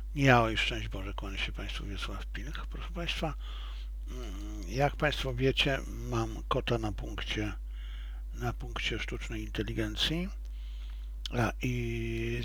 Miało już szczęść Boże, kłania się Państwu Wiesław Pilch. Proszę Państwa, jak Państwo wiecie, mam kota na punkcie sztucznej inteligencji i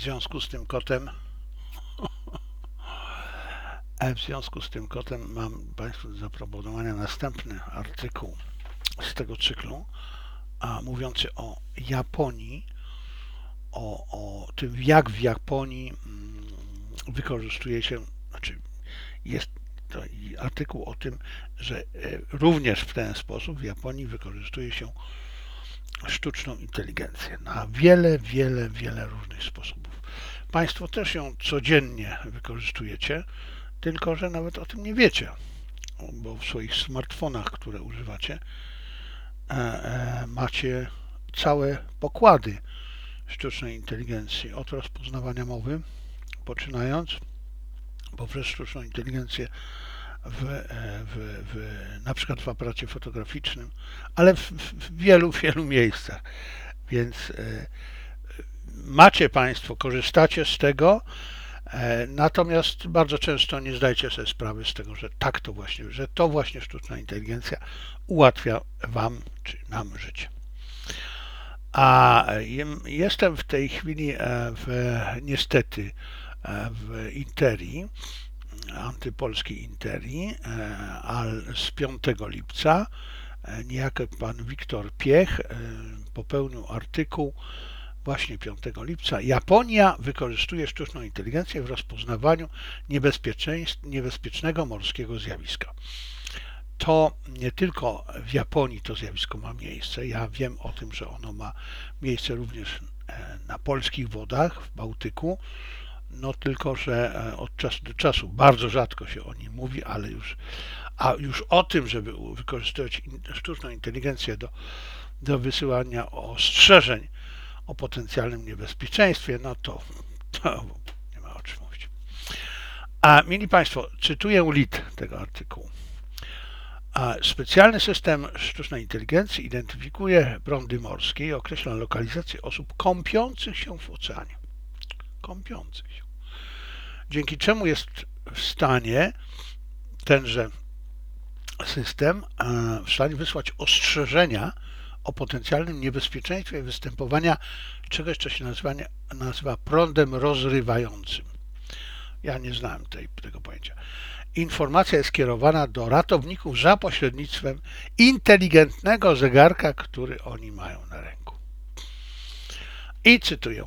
w związku z tym kotem mam Państwu do zaproponowania następny artykuł z tego cyklu, mówiący o Japonii, o tym, jak w Japonii wykorzystuje się, jest to artykuł o tym, że również w ten sposób w Japonii wykorzystuje się sztuczną inteligencję na wiele różnych sposobów. Państwo też ją codziennie wykorzystujecie, tylko że nawet o tym nie wiecie, bo w swoich smartfonach, które używacie, macie całe pokłady sztucznej inteligencji, od rozpoznawania mowy, poczynając poprzez sztuczną inteligencję na przykład w aparacie fotograficznym, ale w wielu miejscach. Więc macie Państwo, korzystacie z tego, natomiast bardzo często nie zdajecie sobie sprawy z tego, że to właśnie sztuczna inteligencja ułatwia Wam czy nam życie. A jestem w tej chwili niestety w Interii, antypolskiej Interii, z 5 lipca niejaki pan Wiktor Piech popełnił artykuł właśnie 5 lipca. Japonia wykorzystuje sztuczną inteligencję w rozpoznawaniu niebezpiecznego morskiego zjawiska. To nie tylko w Japonii to zjawisko ma miejsce. Ja wiem o tym, że ono ma miejsce również na polskich wodach, w Bałtyku. No tylko, że od czasu do czasu bardzo rzadko się o nim mówi, ale już o tym, żeby wykorzystywać sztuczną inteligencję do wysyłania ostrzeżeń o potencjalnym niebezpieczeństwie, no to nie ma o czym mówić. A mieli Państwo, cytuję lead tego artykułu. Specjalny system sztucznej inteligencji identyfikuje prądy morskie i określa lokalizację osób kąpiących się w oceanie. Dzięki czemu jest w stanie tenże system wysłać ostrzeżenia o potencjalnym niebezpieczeństwie występowania czegoś, co się nazywa prądem rozrywającym. Ja nie znałem tego pojęcia. Informacja jest kierowana do ratowników za pośrednictwem inteligentnego zegarka, który oni mają na ręku. I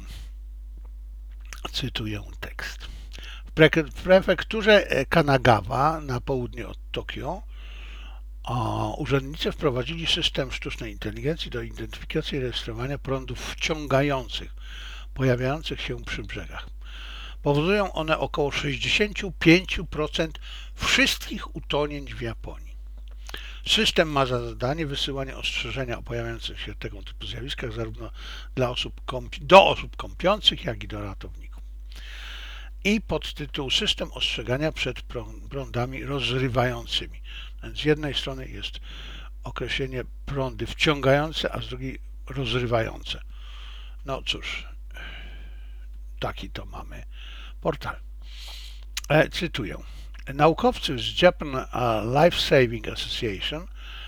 cytuję tekst. W prefekturze Kanagawa na południe od Tokio urzędnicy wprowadzili system sztucznej inteligencji do identyfikacji i rejestrowania prądów wciągających pojawiających się przy brzegach. Powodują one około 65% wszystkich utonięć w Japonii. System ma za zadanie wysyłanie ostrzeżenia o pojawiających się tego typu zjawiskach zarówno do osób kąpiących, jak i do ratowników. I podtytuł System ostrzegania przed prądami rozrywającymi. Więc z jednej strony jest określenie prądy wciągające, a z drugiej rozrywające. No cóż, taki to mamy portal. Cytuję. Naukowcy z Japan Life Saving Association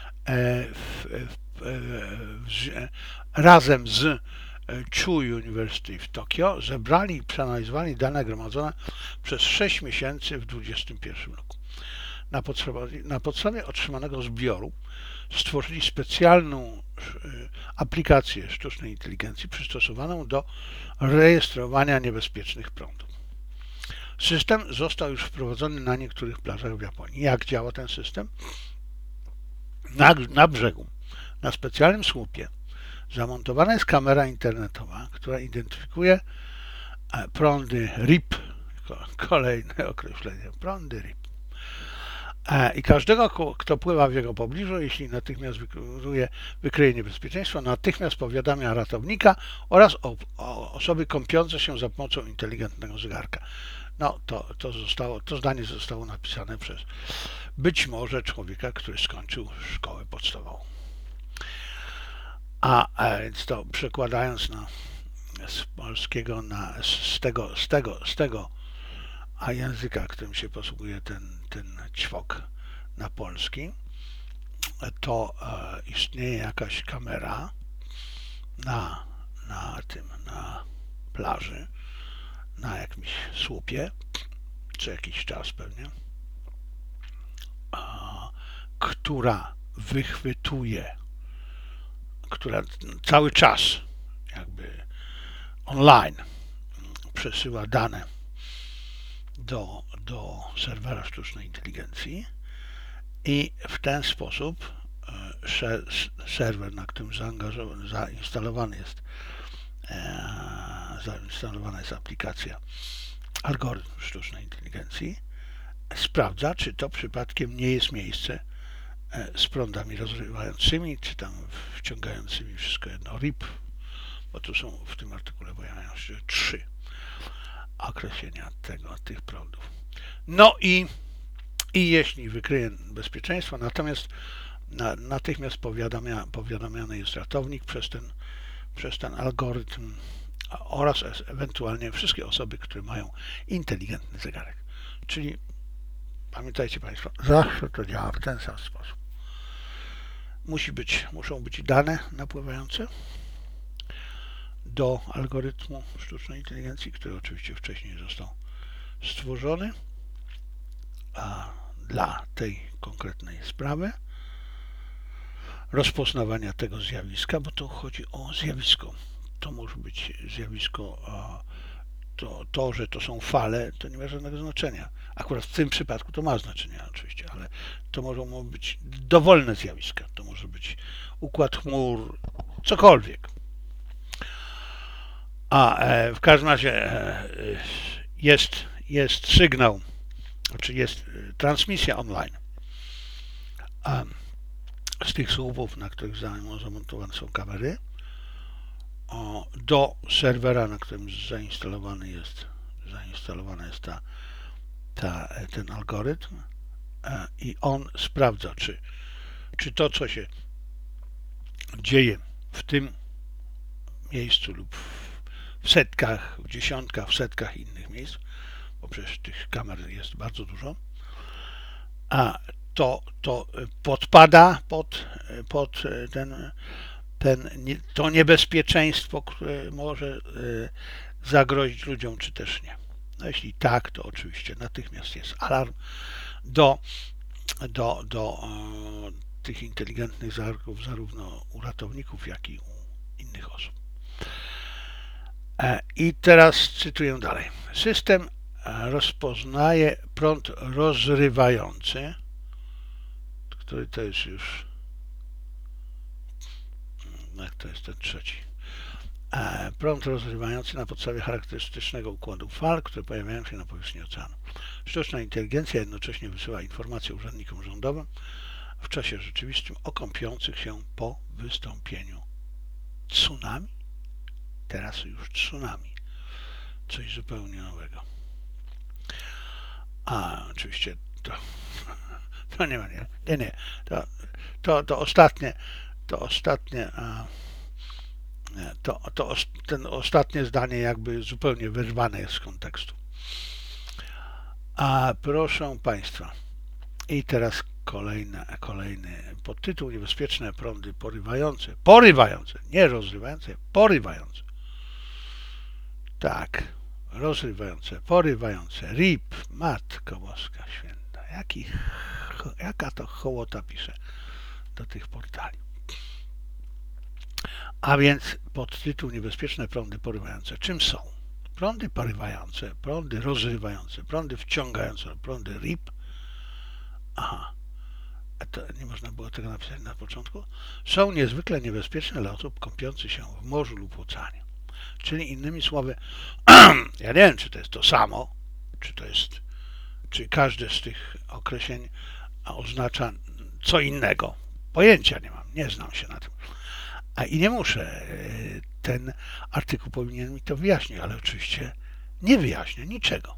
razem z Chuo University w Tokio zebrali i przeanalizowali dane gromadzone przez 6 miesięcy w 2021 roku. Na podstawie otrzymanego zbioru stworzyli specjalną aplikację sztucznej inteligencji przystosowaną do rejestrowania niebezpiecznych prądów. System został już wprowadzony na niektórych plażach w Japonii. Jak działa ten system? Na brzegu, na specjalnym słupie, zamontowana jest kamera internetowa, która identyfikuje prądy RIP, kolejne określenie, prądy RIP. I każdego, kto pływa w jego pobliżu, jeśli natychmiast wykryje niebezpieczeństwo, natychmiast powiadamia ratownika oraz osoby kąpiące się za pomocą inteligentnego zegarka. No, to zdanie zostało napisane przez być może człowieka, który skończył szkołę podstawową. Więc to przekładając z polskiego z tego a języka, którym się posługuje ten ćwok na polski, to istnieje jakaś kamera na plaży, na jakimś słupie, co jakiś czas pewnie, która wychwytuje, która cały czas jakby online przesyła dane do serwera sztucznej inteligencji i w ten sposób serwer, na którym zainstalowana jest aplikacja algorytm sztucznej inteligencji, sprawdza, czy to przypadkiem nie jest miejsce z prądami rozrywającymi, czy tam wciągającymi, wszystko jedno, RIP, bo tu są w tym artykule pojawiają się 3 określenia tych prądów. No i jeśli wykryje bezpieczeństwo, natomiast natychmiast powiadamiany jest ratownik przez ten algorytm oraz ewentualnie wszystkie osoby, które mają inteligentny zegarek. Czyli pamiętajcie Państwo, zawsze to działa w ten sam sposób. Muszą być dane napływające do algorytmu sztucznej inteligencji, który oczywiście wcześniej został stworzony dla tej konkretnej sprawy, rozpoznawania tego zjawiska, bo tu chodzi o zjawisko. To może być zjawisko, to, że to są fale, to nie ma żadnego znaczenia. Akurat w tym przypadku to ma znaczenie oczywiście, ale to mogą być dowolne zjawiska. To może być układ chmur, cokolwiek. W każdym razie jest sygnał, czy jest transmisja online z tych słupów, na których zamontowane są kamery, do serwera, na którym zainstalowana jest ten algorytm i on sprawdza, czy to, co się dzieje w tym miejscu lub w setkach, w dziesiątkach, w setkach innych miejsc, bo przecież tych kamer jest bardzo dużo, to podpada pod to niebezpieczeństwo, które może zagrozić ludziom, czy też nie. No jeśli tak, to oczywiście natychmiast jest alarm do tych inteligentnych zegarków, zarówno u ratowników, jak i u innych osób. I teraz cytuję dalej. System rozpoznaje prąd rozrywający, który to jest już, jak to jest ten trzeci, prąd rozrywający na podstawie charakterystycznego układu fal, które pojawiają się na powierzchni oceanu. Sztuczna inteligencja jednocześnie wysyła informacje urzędnikom rządowym w czasie rzeczywistym o kąpiących się po wystąpieniu tsunami. Teraz już tsunami. Coś zupełnie nowego. Oczywiście to nie ma, nie. To ostatnie, ten ostatnie zdanie jakby zupełnie wyrwane jest z kontekstu. Proszę Państwa, i teraz kolejny podtytuł: niebezpieczne prądy porywające, nie rozrywające, porywające. Tak, rozrywające, porywające, RIP, Matko Boska Święta, jaka to hołota pisze do tych portali. A więc podtytuł: niebezpieczne prądy porywające. Czym są? Prądy porywające, prądy rozrywające, prądy wciągające, prądy RIP. To nie można było tego napisać na początku. Są niezwykle niebezpieczne dla osób kąpiących się w morzu lub oceanie. Czyli innymi słowy, ja nie wiem, czy to jest to samo, czy każde z tych określeń oznacza co innego. Pojęcia nie mam, nie znam się na tym. I nie muszę, ten artykuł powinien mi to wyjaśnić, ale oczywiście nie wyjaśnia niczego.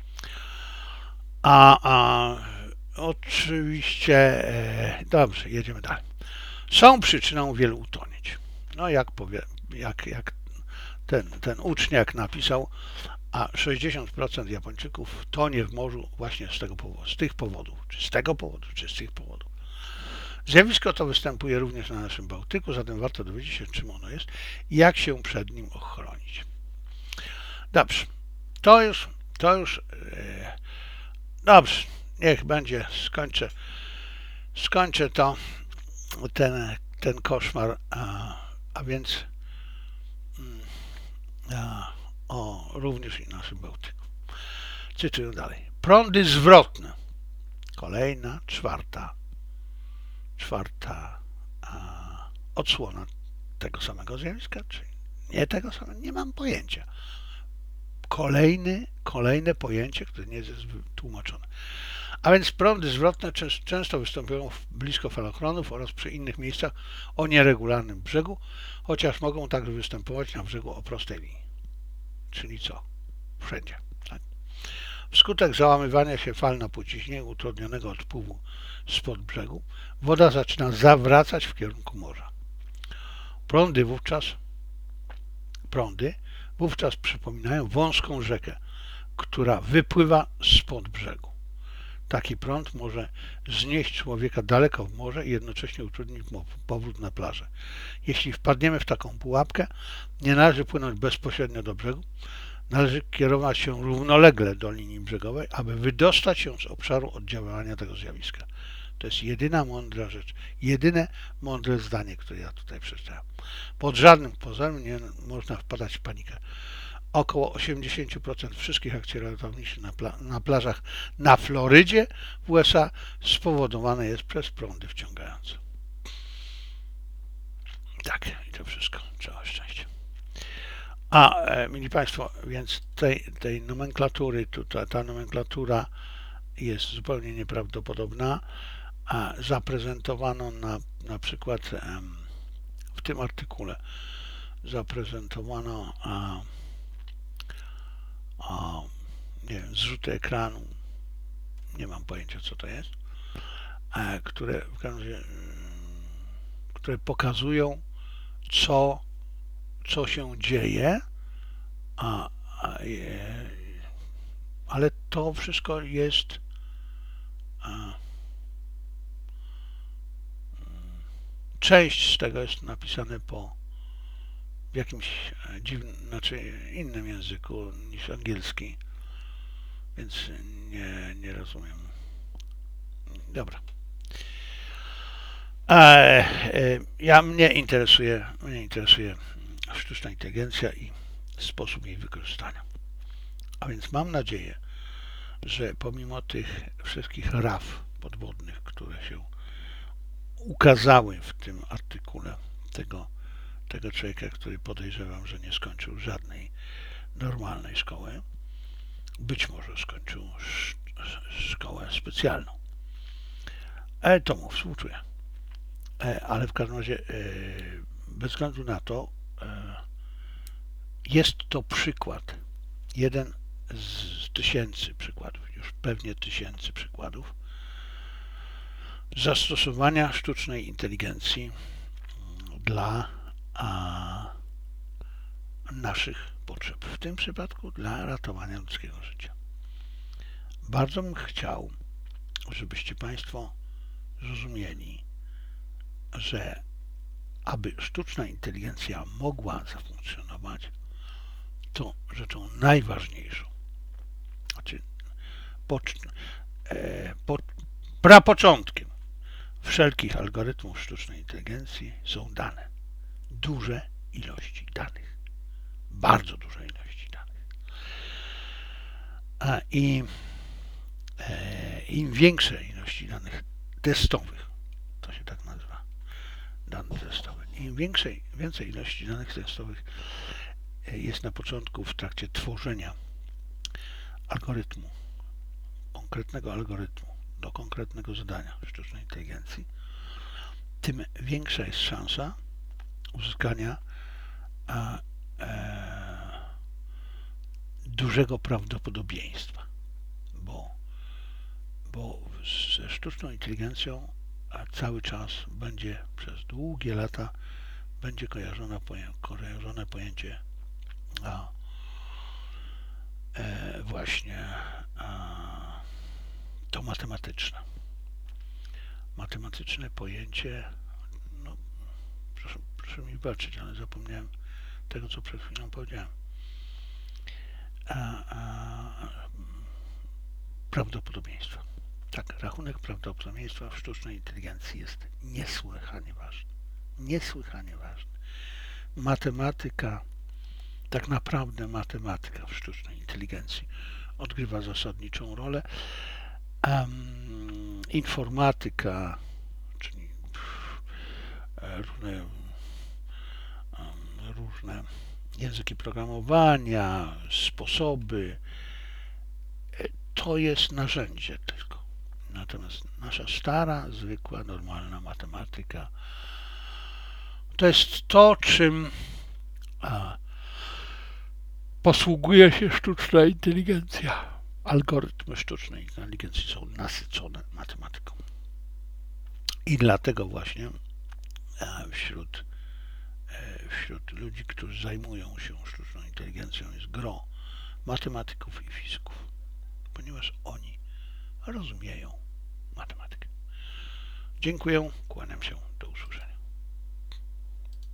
Oczywiście, dobrze, jedziemy dalej. Są przyczyną wielu utonięć. No jak ten uczniak napisał, a 60% Japończyków tonie w morzu właśnie z tego powodu, z tych powodów, czy z tego powodu, czy z tych powodów. Zjawisko to występuje również na naszym Bałtyku, zatem warto dowiedzieć się, czym ono jest i jak się przed nim ochronić. Dobrze, to już dobrze, niech będzie, skończę to, ten koszmar, a więc również i naszym Bałtyku. Cytuję dalej. Prądy zwrotne. Kolejna, czwarta odsłona tego samego zjawiska, czy nie tego samego, nie mam pojęcia. Kolejne pojęcie, które nie jest wytłumaczone. A więc prądy zwrotne często występują blisko falochronów oraz przy innych miejscach o nieregularnym brzegu, chociaż mogą także występować na brzegu o prostej linii. Czyli co? Wszędzie. Tak? Wskutek załamywania się fal na płciźnie utrudnionego odpływu spod brzegu, woda zaczyna zawracać w kierunku morza. Prądy wówczas przypominają wąską rzekę, która wypływa spod brzegu. Taki prąd może znieść człowieka daleko w morze i jednocześnie utrudnić mu powrót na plażę. Jeśli wpadniemy w taką pułapkę, nie należy płynąć bezpośrednio do brzegu, należy kierować się równolegle do linii brzegowej, aby wydostać się z obszaru oddziaływania tego zjawiska. To jest jedyna mądra rzecz, jedyne mądre zdanie, które ja tutaj przeczytałem. Pod żadnym pozorem nie można wpadać w panikę. Około 80% wszystkich akcji ratowniczych na plażach na Florydzie w USA spowodowane jest przez prądy wciągające. Tak, i to wszystko. Całe szczęście. Mili Państwo, więc tej nomenklatury, ta nomenklatura jest zupełnie nieprawdopodobna. Zaprezentowano na przykład w tym artykule zaprezentowano nie wiem, zrzuty ekranu, nie mam pojęcia co to jest, które pokazują co się dzieje, ale to wszystko jest część z tego jest napisane w jakimś dziwnym, znaczy innym języku niż angielski, więc nie rozumiem. Dobra. Mnie interesuje sztuczna inteligencja i sposób jej wykorzystania. A więc mam nadzieję, że pomimo tych wszystkich raf podwodnych, które się ukazały w tym artykule tego człowieka, który podejrzewam, że nie skończył żadnej normalnej szkoły, być może skończył szkołę specjalną. To mu współczuję. Ale w każdym razie, bez względu na to, jest to przykład, jeden z tysięcy przykładów, już pewnie tysięcy przykładów zastosowania sztucznej inteligencji dla naszych potrzeb, w tym przypadku dla ratowania ludzkiego życia. Bardzo bym chciał, żebyście Państwo zrozumieli, że aby sztuczna inteligencja mogła zafunkcjonować, to rzeczą najważniejszą, znaczy prapoczątkiem wszelkich algorytmów sztucznej inteligencji są dane. Duże ilości danych. Bardzo duże ilości danych. I im większe ilości danych testowych, to się tak nazywa, dane testowe, im więcej ilości danych testowych jest na początku w trakcie tworzenia algorytmu, konkretnego algorytmu do konkretnego zadania sztucznej inteligencji, tym większa jest szansa uzyskania dużego prawdopodobieństwa, bo ze sztuczną inteligencją cały czas będzie przez długie lata kojarzone pojęcie właśnie to matematyczne. Matematyczne pojęcie, no, proszę mi wybaczyć, ale zapomniałem tego, co przed chwilą powiedziałem. Prawdopodobieństwa. Tak, rachunek prawdopodobieństwa w sztucznej inteligencji jest niesłychanie ważny. Niesłychanie ważny. Matematyka, tak naprawdę matematyka w sztucznej inteligencji odgrywa zasadniczą rolę. Informatyka, czyli różne języki programowania, sposoby, to jest narzędzie tylko. Natomiast nasza stara, zwykła, normalna matematyka to jest to, czym posługuje się sztuczna inteligencja. Algorytmy sztucznej inteligencji są nasycone matematyką. I dlatego właśnie wśród ludzi, którzy zajmują się sztuczną inteligencją, jest gro matematyków i fizyków, ponieważ oni rozumieją matematykę. Dziękuję, kłaniam się, do usłyszenia.